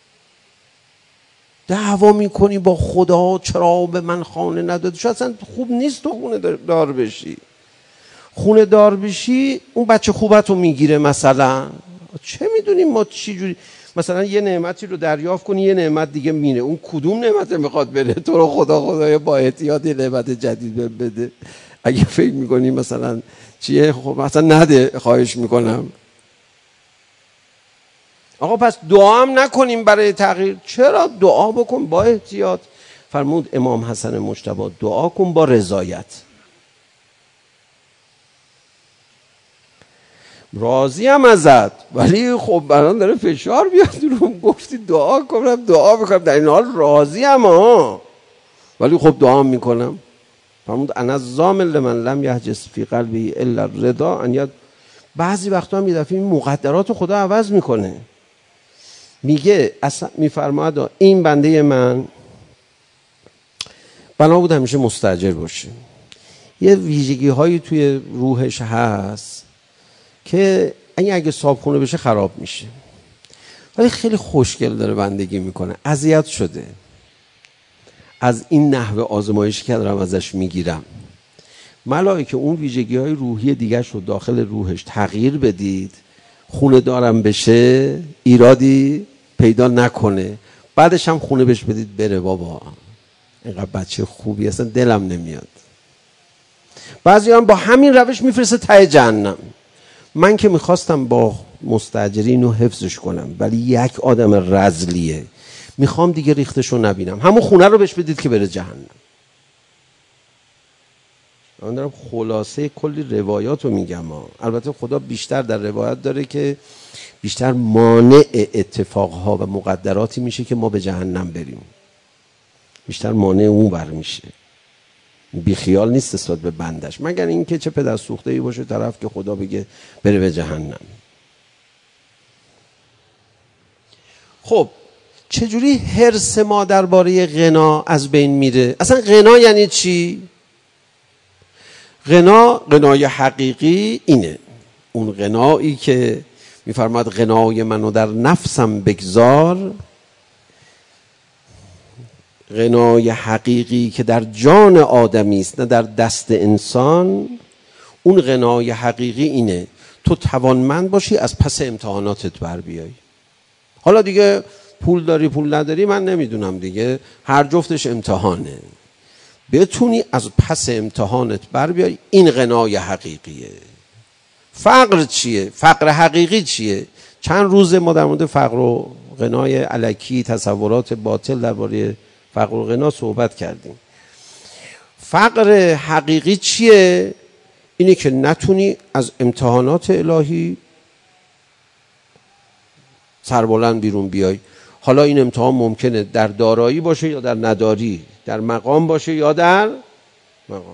A: دعوا میکنی با خدا چرا به من خانه نداد؟ شاید اصلا خوب نیست تو خونه دار بشی. خونه دار بشی اون بچه خوبتو میگیره مثلا. چه میدونیم ما چی جوری؟ مثلا یه نعمتی رو دریافت کنی یه نعمت دیگه میره. اون کدوم نعمت میخواد بره؟ تو رو خدا خدای با احتیاط یه نعمت جدید بده. اگه فکر میکنی مثلا چیه، خب مثلا نده، خواهش میکنم. آقا پس دعا هم نکنیم برای تغییر؟ چرا؟ دعا بکن با احتیاط. فرمود امام حسن مجتبی دعا کن با رضایت. راضی هم ازت ولی خب برام داره فشار بیاد روم. گفتی دعا کنم، دعا بکنم، در این حال راضی هم ها ولی خب دعا میکنم. فرمود انا الضامن لمن لم یحجز فی قلبه الا الرضا ان یاد. بعضی وقتا هم یه دفعه این مقدرات خدا عوض میکنه. میگه اصلا میفرماد این بنده من بنا بود همیشه مستاجر باشه. یه ویژگی هایی توی روحش هست که این اگه صابخونه بشه خراب میشه، ولی خیلی خوشگل داره بندگی میکنه. اذیت شده از این نحوه آزمایشی که دارم ازش میگیرم. ملائکه اون ویژگی های روحی دیگرش رو داخل روحش تغییر بدید، خونه دارم بشه، ایرادی پیدا نکنه، بعدش هم خونه بهش بدید بره. بابا اینقدر بچه خوبی اصلا دلم نمیاد. بعضی هم با همین روش میفرسته ته جهنم. من که میخواستم با مستاجرین رو حفظش کنم ولی یک آدم رذلیه، میخوام دیگه ریختشو نبینم. همون خونه رو بهش بدید که بره جهنم. من دارم خلاصه کلی روایات رو میگم ها. البته خدا بیشتر در روایت داره که بیشتر مانع اتفاقها و مقدراتی میشه که ما به جهنم بریم. بیشتر مانع اون بر میشه. بی خیال نیست نسبت به بندش، مگر اینکه چه پدر سوخته ای باشه طرف که خدا بگه بره به جهنم. خب چجوری حرص ما درباره غنا از بین میره؟ اصلا غنا یعنی چی؟ غنا، غنای حقیقی اینه، اون غنایی که میفرماد غنای منو در نفسم بگذار. غنای حقیقی که در جان آدمی است نه در دست انسان. اون غنای حقیقی اینه تو توانمند باشی از پس امتحاناتت بر بیای. حالا دیگه پول داری پول نداری من نمیدونم دیگه، هر جفتش امتحانه. بتونی از پس امتحانت بر بیای، این غنای حقیقیه. فقر چیه؟ فقر حقیقی چیه؟ چند روز ما در مورد فقر و غنای الکی، تصورات باطل درباره فقر و غنا صحبت کردیم. فقر حقیقی چیه؟ اینه که نتونی از امتحانات الهی سربلند بیرون بیای. حالا این امتحان ممکنه در دارایی باشه یا در نداری، در مقام باشه یا در مقام.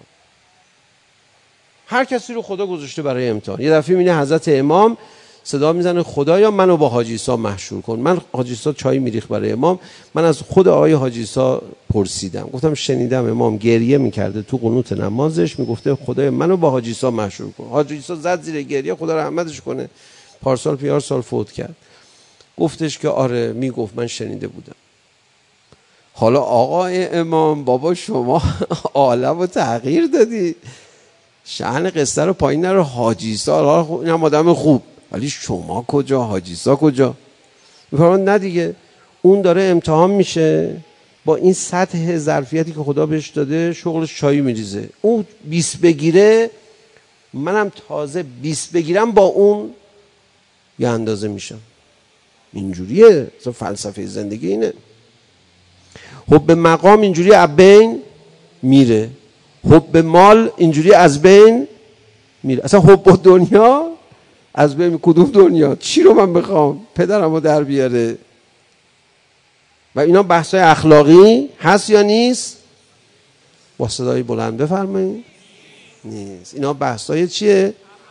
A: هر کسی رو خدا گذاشته برای امتحان. یه دفعه میینه حضرت امام صدا میزنه خدایا منو با حاجی عیسی محشور کن. من حاجی عیسی چای میریخت برای امام. من از خود آقای حاجی عیسی پرسیدم، گفتم شنیدم امام گریه میکرده تو قنوت نمازش، میگفته خدایا منو با حاجی عیسی محشور کن. حاجی عیسی زد زیر گریه، خدا رحمتش کنه، پارسال پیار سال فوت کرد. گفتش که آره میگفت من شنیده بودم. حالا آقای امام بابا شما عالم رو تغییر دادی، شأن قصه رو پایین نرو. حاجی عیسی اینم آدم خوب ولی شما کجا؟ حاجی عیسی کجا؟ میفرمان نه دیگه، اون داره امتحان میشه با این سطح ظرفیتی که خدا بهش داده، شغلش چایی میریزه. اون بیست بگیره منم تازه بیست بگیرم با اون یه اندازه میشم. اینجوریه فلسفه زندگی اینه. خب به مقام اینجوری ابین میره. حب مال اینجوری از بین میره. اصلا حب دنیا از بین. کدوم دنیا؟ چی رو من بخوام پدرمو در بیاره؟ و اینا بحثای اخلاقی هست یا نیست؟ با صدای بلند بفرمایید. نیست. اینا بحثای چیه؟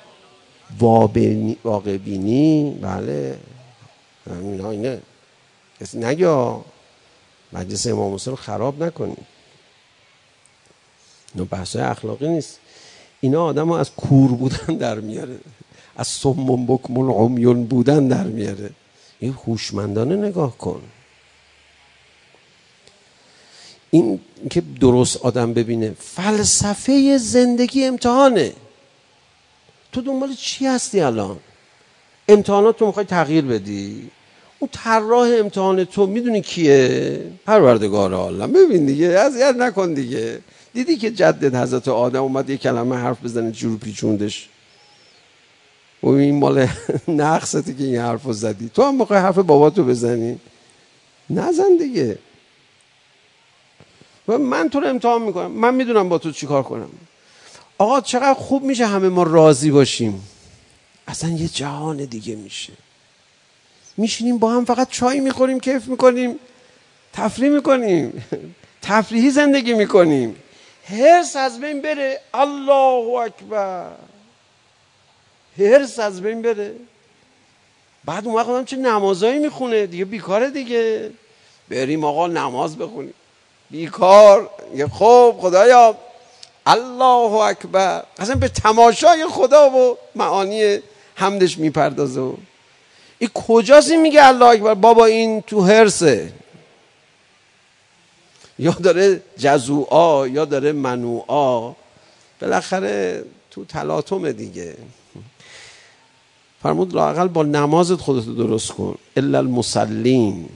A: واقع بینی. بله اینا اینه. کسی نگه مجلس امام حسین رو خراب نکنید. اینا بحثای اخلاقی نیست. اینا آدم از کور بودن در میاره، از صم بکم عمیون بودن در میاره. این هوشمندانه نگاه کن. این که درست آدم ببینه فلسفه زندگی امتحانه. تو دنبال چی هستی الان؟ امتحانات تو میخوای تغییر بدی؟ اون طراح امتحان تو میدونی کیه؟ پروردگار عالم. ببین دیگه، اذیت نکن دیگه. دیدی که جدت حضرت آدم اومد یه کلمه حرف بزنه جور پیچوندش. و این مال نقصتی که این حرفو زدی. تو هم میخوای حرف باباتو بزنی؟ نزن دیگه. و من تو رو امتحان میکنم، من میدونم با تو چی کار کنم. آقا چقدر خوب میشه همه ما راضی باشیم. اصلا یه جهان دیگه میشه. میشینیم با هم فقط چای میخوریم، کیف میکنیم، تفریح میکنیم، تفریحی زندگی میکنیم. حرص از بین بره. الله اکبر. حرص از بین بره. بعد اون وقت آدم چه نمازایی میخونه دیگه، بیکاره دیگه. بریم آقا نماز بخونیم، بیکار. خب خدایا الله اکبر. اصلا به تماشای خدا و معانی حمدش میپردازه. این کجاست این میگه الله اکبر؟ بابا این تو حرصه، یا داره جزوعا یا داره منوعا، بالاخره تو تلاطم دیگه. فرمود لااقل با نمازت خودتو درست کن. الا المصلین.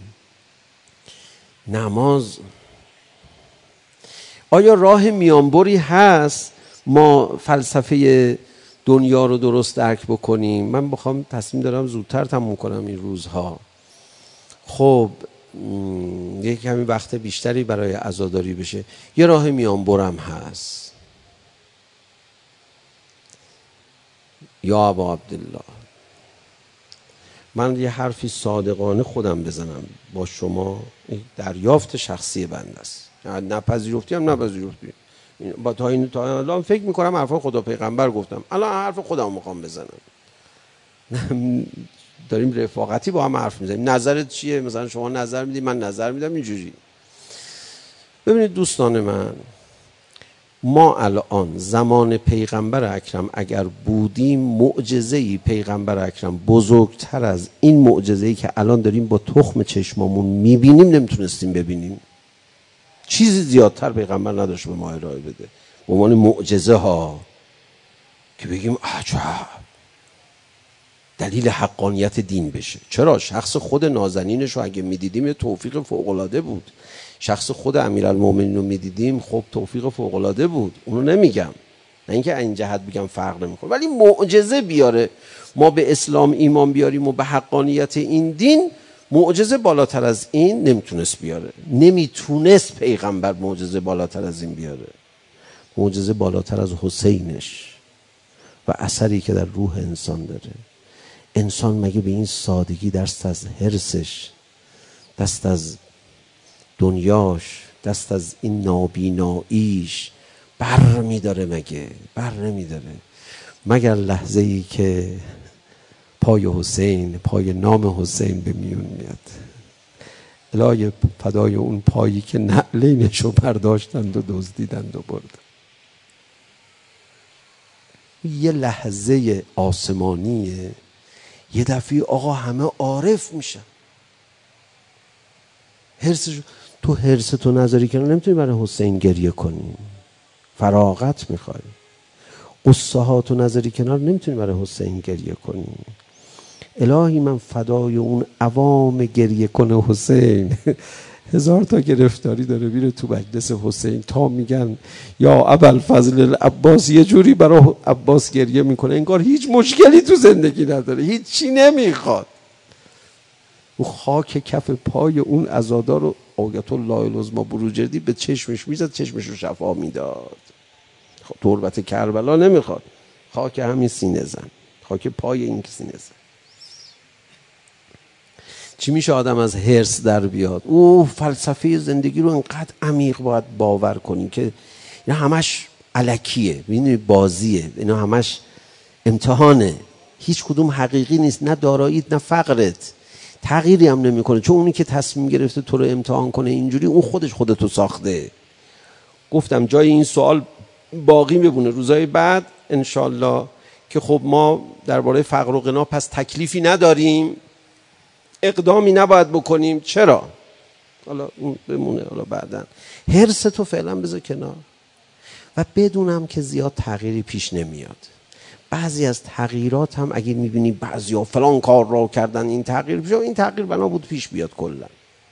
A: نماز آیا راه میانبری هست ما فلسفه دنیا رو درست درک بکنیم؟ من بخوام تصمیم دارم زودتر تموم کنم این روزها. خب یه کمی وقت بیشتری برای عزاداری بشه. یه راه میانبرم هست. یا ابا عبدالله، من یه حرفی صادقانه خودم بزنم با شما، دریافت شخصی بنده است. نپذیرفتی هم نپذیرفتی. با تا این تا الان فکر میکنم حرف خدا پیغمبر گفتم، الان حرف خودم میخوام بزنم. داریم رفاقتی با هم حرف میزنیم. نظرت چیه؟ مثلا شما نظر میدی، من نظر میدم، اینجوری. ببینید دوستان من، ما الان زمان پیغمبر اکرم اگر بودیم، معجزه‌ای پیغمبر اکرم بزرگتر از این معجزه‌ای که الان داریم با تخم چشمامون میبینیم نمیتونستیم ببینیم. چیزی زیادتر پیغمبر نداشت به ما ارائه بده به عنوان معجزه ها که بگیم عجب، دلیل حقانیت دین بشه. چرا؟ شخص خود نازنینش رو اگه میدیدیم یه توفیق فوق‌العاده بود. شخص خود امیرالمومنین رو میدیدیم، خب توفیق فوق‌العاده بود. اونو نمیگم، نه اینکه این جهت بگم فرق نمیکنه، ولی معجزه بیاره، ما به اسلام ایمان بیاریم و به حقانیت این دین، معجزه بالاتر از این نمیتونست بیاره. نمیتونست پیغمبر معجزه بالاتر از این بیاره. معجزه بالاتر از حسینش و اثری که در روح انسان داره. انسان مگه به این سادگی دست از حرصش، دست از دنیاش، دست از این نابیناییش بر میداره؟ مگه بر نمیداره؟ مگر لحظه ای که پای حسین، پای نام حسین به میون میاد. الهی فدای اون پایی که نعلینشو برداشتند و دزدیدند و بردند. یه لحظه آسمانیه، یه دفعه آقا همه عارف میشن. حرصش تو حرص تو نذاری کنار، نمیتونی برای حسین گریه کنی، فراغت میخوای. قصه ها تو نذاری کنار، نمیتونی برای حسین گریه کنی. الهی من فدای اون عوام گریه کنه حسین. هزار تا گرفتاری داره میره تو مجلس حسین تا میگن یا ابوالفضل العباس، یه جوری برای عباس گریه میکنه انگار هیچ مشکلی تو زندگی نداره، هیچ چی نمیخواد. او خاک کف پای اون عزادار رو آیت الله العظمی بروجردی به چشمش میزد، چشمش رو شفا میداد. خب تربت کربلا نمیخواد، خاک همین سینه زن، خاک پای این سینه زن. چی میشه آدم از هرس در بیاد؟ او فلسفه زندگی رو انقدر عمیق باید باور کنی که اینا همش الکیه، ببینید بازیه، اینا همش امتحانه، هیچ کدوم حقیقی نیست، نه داراییت نه فقرت، تغییری هم نمیکنه، چون اونی که تصمیم گرفته تو رو امتحان کنه اینجوری اون خودش خودتو ساخته. گفتم جای این سوال باقی میمونه روزهای بعد انشالله که خب ما درباره فقر و غنا پس تکلیفی نداریم، اقدامی نباید بکنیم. چرا؟ حالا اون بمونه، حالا بعدن حرص تو فعلا بذار کنار و بدونم که زیاد تغییری پیش نمیاد. بعضی از تغییرات هم اگه میبینی بعضی ها فلان کار را کردن این تغییر پیش، این تغییر بنا بود پیش بیاد، کلا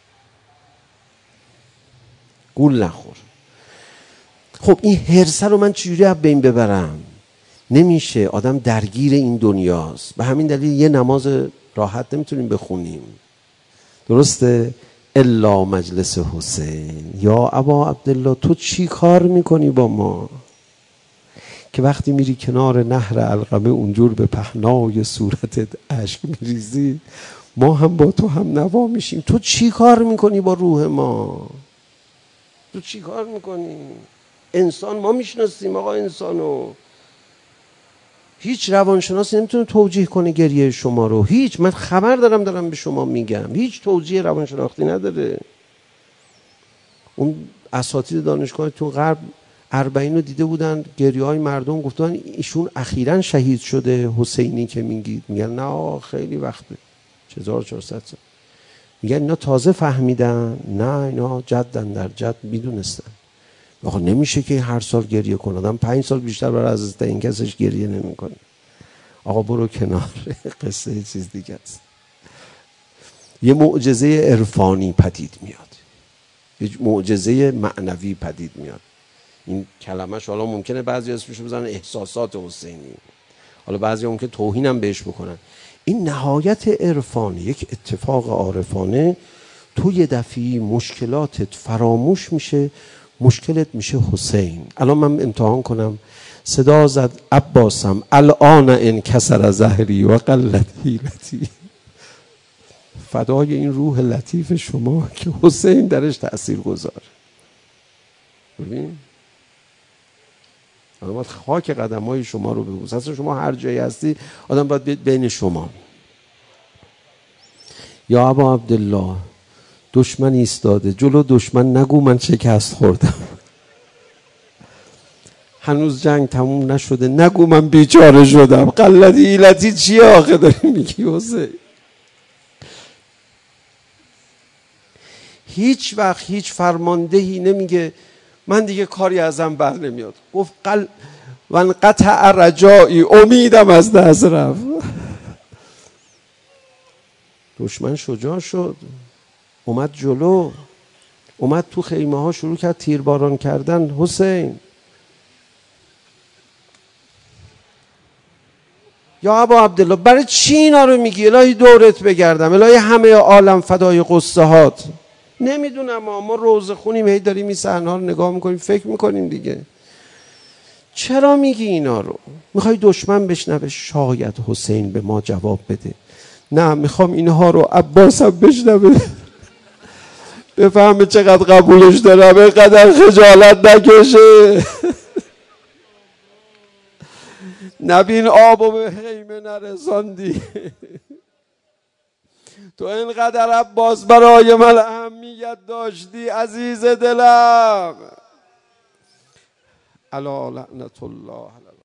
A: گول نخور. خب این حرص رو من چجوری از بین ببرم؟ نمیشه، آدم درگیر این دنیاست. به همین دلیل یه نماز راحت نمیتونیم بخونیم، درسته؟ الا مجلس حسین. یا ابا عبدالله تو چی کار میکنی با ما که وقتی میری کنار نهر علقمه اونجور به پهنای صورتت اشک میریزی، ما هم با تو هم نوا میشیم؟ تو چی کار میکنی با روح ما؟ تو چی کار میکنی؟ انسان ما میشناسیم آقا، انسانو هیچ روانشناسی نمیتونه توجیه کنه گریه شما رو، هیچ. من خبر دارم دارم به شما میگم، هیچ توجیه روانشناختی نداره. اون اساتید دانشگاه تو غرب اربعین رو دیده بودن، گریه های مردم، گفتن ایشون اخیراً شهید شده حسینی که میگید؟ میگن نه آقا خیلی وقته، هزار و چهارصد سال. میگن اینا تازه فهمیدن؟ نه اینا جدن در جد میدونستن. آقا نمیشه که هر سال گریه کنه، آدم پنج سال بیشتر برای از این کسش گریه نمیکنه. آقا برو کنار، قصه یه چیز دیگه است. یه معجزه عرفانی پدید میاد، یه معجزه معنوی پدید میاد. این کلمه حالا ممکنه بعضی اسمش بزنن احساسات حسینی، حالا بعضی ممکنه توهین هم بهش بکنن. این نهایت عرفانی، یک اتفاق عارفانه. تو یه دفعی مشکلاتت فراموش میشه، مشکلت میشه حسین. الان من امتحان کنم، صدا زد عباسم الان انکسر ظهری و قلت حیلتی. فدای این روح لطیف شما که حسین درش تأثیر گذاره. ببین آدم باید خاک قدم های شما رو ببوسه. اصلا شما هر جایی هستی آدم باید بین شما. یا ابا عبدالله دشمن ایستاده جلو دشمن، نگو من شکست خوردم. هنوز جنگ تموم نشده، نگو من بیچاره شدم. قلتی ایلتی چیه آخه داری میگی حسین؟ هیچ وقت هیچ فرماندهی نمیگه من دیگه کاری ازم بر نمیاد. گفت قل و قطع رجایی، امیدم از دست رفت. دشمن شجاع شد، اومد جلو، اومد تو خیمه ها شروع کرد تیرباران کردن. حسین یا ابا عبدالله برای چی اینا رو میگی؟ الهی دورت بگردم، الهی همه عالم فدای قصه هات. نمیدونم ما ما روزه خونیم، هی داریم این صحنه ها رو نگاه میکنیم، فکر میکنیم دیگه. چرا میگی اینا رو؟ میخوای دشمن بشنوه؟ شاید حسین به ما جواب بده. نه، میخوام اینها رو عباسم بشنوه، بفهمه چقدر قبولش دارم، اینقدر خجالت نکشه. نبین آبو به خیمه نرساندی، تو اینقدر عباس برای من اهمیت داشتی عزیز دلم. الا لعنت الله.